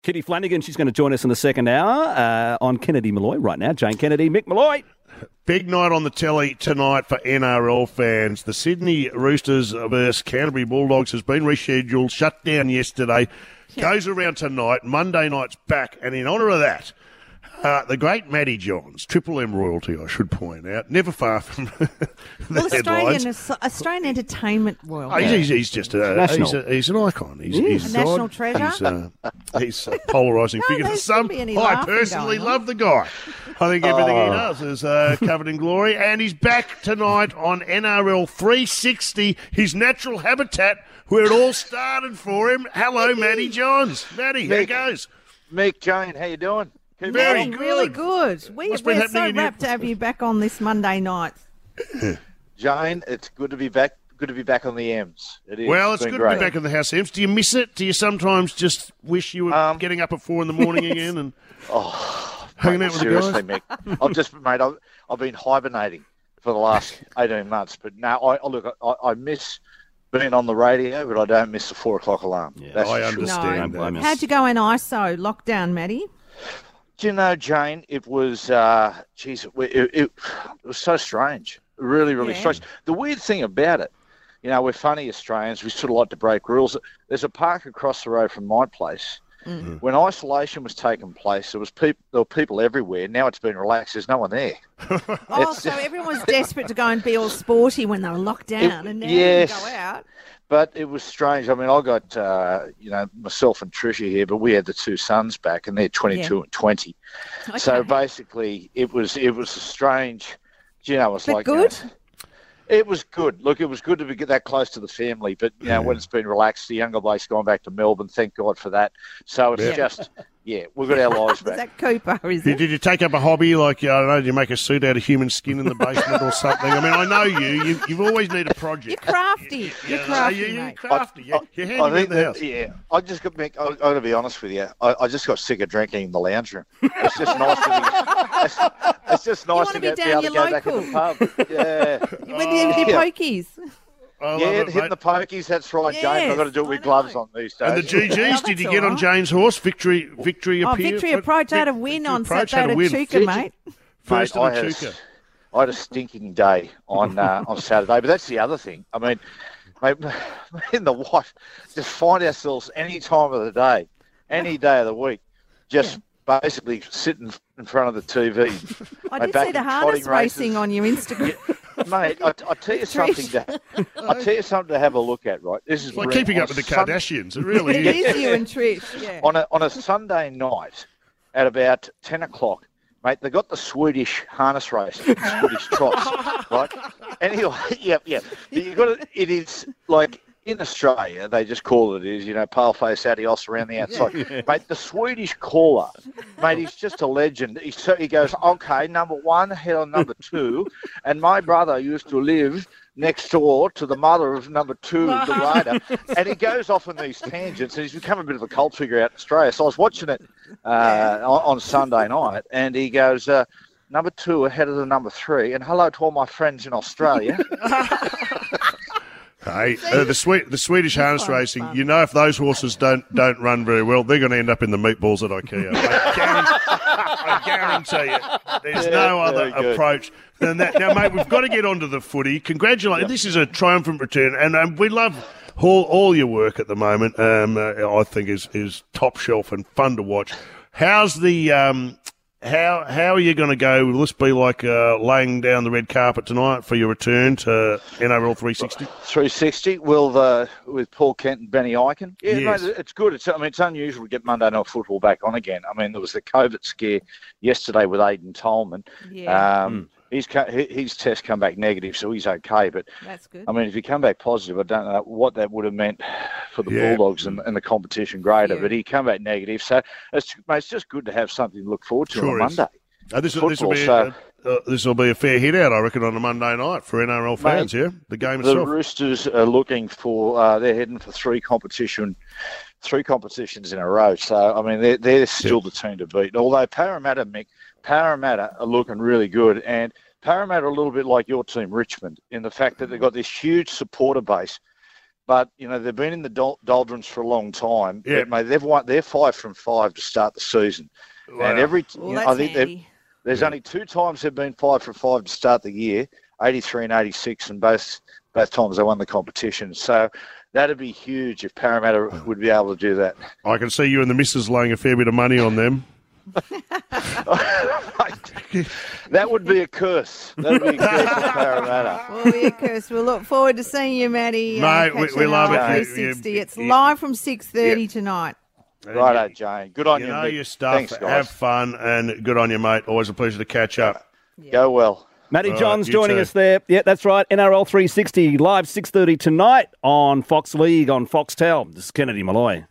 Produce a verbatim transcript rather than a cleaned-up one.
Kitty Flanagan, she's going to join us in the second hour uh, on Kennedy Malloy right now. Jane Kennedy, Mick Malloy. Big night on the telly tonight for N R L fans. The Sydney Roosters versus Canterbury Bulldogs has been rescheduled, shut down yesterday, goes around tonight. Monday night's back, and in honour of that, Uh, the great Matty Johns, Triple M royalty, I should point out, never far from the well, headlines. Australian, Australian entertainment royalty. Oh, he's, he's just a, he's, a, he's an icon. He's, he's a national God. treasure. He's, uh, he's a polarising No, figure for there some. shouldn't be any I laughing personally going on. love the guy. I think everything he does is uh, covered in glory. And he's back tonight on N R L three sixty, his natural habitat, where it all started for him. Hello, Matty Johns. Matty, how it goes? Mick, Jane, how you doing? Keep Very Yeah, good. really good. We, What's been we're happening so in your- rapt to have you back on this Monday night. Jane, it's good to be back. Good to be back on the M's. It is. Well, it's been good great. to be back in the house, Ems. Do you miss it? Do you sometimes just wish you were Um, getting up at four in the morning again and Oh, hanging mate, out with the guys? seriously, Mick. I've just, mate, I've, I've been hibernating for the last eighteen months. But now, I, I look, I, I miss being on the radio, but I don't miss the four o'clock alarm. Yeah, That's I for sure. understand No, that. How'd you go in I S O lockdown, Matty? Do you know, Jane, it was, uh, geez, it, it, it was so strange. Really, really Yeah. strange. The weird thing about it, you know, we're funny Australians. We sort of like to break rules. There's a park across the road from my place. Mm. When isolation was taking place, there was people. There were people everywhere. Now it's been relaxed. There's no one there. Oh, It's- so everyone was desperate to go and be all sporty when they were locked down, It- and now yes. you can go out. But it was strange. I mean, I got, uh, you know, myself and Tricia here, but we had the two sons back, and they're twenty-two Yeah. and twenty. So Okay. basically, it was it was a strange. You know, it's But like good? uh, it was good. Look, it was good to be get that close to the family. But you know, when it's been relaxed, the younger bloke's gone back to Melbourne. Thank God for that. So it's Yeah. just, yeah, we've got our lives Was back. that Cooper, is Did, it? did you take up a hobby like, I don't know, did you make a suit out of human skin in the basement or something? I mean, I know you. you you've always need a project. You're crafty. You're Yeah, crafty, you- you're mate. crafty. You're, you're handy I in think the that, house. yeah, I just got. Mick, I, I got to be honest with you. I, I just got sick of drinking in the lounge room. It's just nice to be. It's, it's just nice wanna to be get, be down able to your go back in the local. pub. Yeah, With your, with your Yeah. pokies. I love yeah, it, hitting mate. the pokies. That's right, James. Yes, I've got to do it with I gloves know. on these days. And the G Gs, Yeah, did you that's get all on right. Jane's horse? Victory, victory Oh, appeared. Victory What- approach. I had a Vic- win Victory on Approach Saturday had a at win. Chuka, mate. First Mate, on I had, a, Chuka. I had a stinking day on uh, on Saturday, but that's the other thing. I mean, mate, me and the wife just find ourselves any time of the day, any day of the week, just basically sitting in front of the T V. I Mate, did back see the in harness trotting racing races. on your Instagram. Mate, I, I tell you something. To, I tell you something to have a look at. Right, this is It's like real. keeping On up with the a Sun- Kardashians. It really It is. is you and Trish, yeah. on a on a Sunday night at about ten o'clock, mate. They got the Swedish harness race, Swedish trots, right? Anyway, yep, yep. But you got to, it is like in Australia they just call it is you know pale face adios around the outside, mate. The Swedish caller, mate, he's just a legend. He so he goes, okay, number one, head on number two, and my brother used to live next door to the mother of number two, the rider, and he goes off on these tangents, and he's become a bit of a cult figure out in Australia. So I was watching it uh, on, on Sunday night, and he goes, uh, number two ahead of the number three, and hello to all my friends in Australia. Hey, uh, the Swe- the Swedish harness fun, racing. fun. You know, if those horses don't don't run very well, they're going to end up in the meatballs at IKEA. I guarantee, I guarantee you. There's Yeah, no other very good. approach than that. Now, mate, we've got to get onto the footy. Congratulations! This is a triumphant return, and um, we love all, all your work at the moment. Um, uh, I think is is top shelf and fun to watch. How's the um, How how are you going to go? Will this be like uh, laying down the red carpet tonight for your return to N R L three sixty? three sixty with uh, with Paul Kent and Benny Eichen. Yeah, Yes. mate, it's good. It's I mean it's unusual to get Monday night football back on again. I mean there was the COVID scare yesterday with Aidan Tolman. Yeah, Um, He's co- he- his test come back negative, so he's okay. But that's good. I mean, if he come back positive, I don't know what that would have meant for the Yeah. Bulldogs and, and the competition greater. Yeah. But he come back negative, so it's, mate, it's just good to have something to look forward to Sure on is. Monday. Uh, this will this will Football, be so- uh, uh, this will be a fair hit out, I reckon, on a Monday night for N R L fans. Yeah, the game The itself. Roosters are looking for uh, they're heading for three competition, three competitions in a row. So I mean, they're they're still the team to beat. Although Parramatta, Mick, Parramatta are looking really good, and Parramatta are a little bit like your team, Richmond, in the fact that they've got this huge supporter base. But, you know, they've been in the dol- doldrums for a long time. Yeah. But, mate, they've won, they're five from five to start the season. Wow. And every, Well, you know, that's I think they've- handy. there's only two times they've been five from five to start the year, eighty-three and eighty-six, and both both times they won the competition. So that'd be huge if Parramatta would be able to do that. I can see you and the missus laying a fair bit of money on them. That would be a curse. That would be a curse for Parramatta. Well, yeah, Kirst, we'll look forward to seeing you, Matty. Mate, we- we love it. three You- you- sixty. It's you- live from six thirty Yeah. tonight. Righto, Jane. Good on You you, know Mick. your stuff. Thanks, guys. Have fun, and good on you, mate. Always a pleasure to catch up. Go well. Matty All Johns right, you joining too. us there. Yeah, that's right. N R L three sixty live six thirty tonight on Fox League on Foxtel. This is Kennedy Malloy.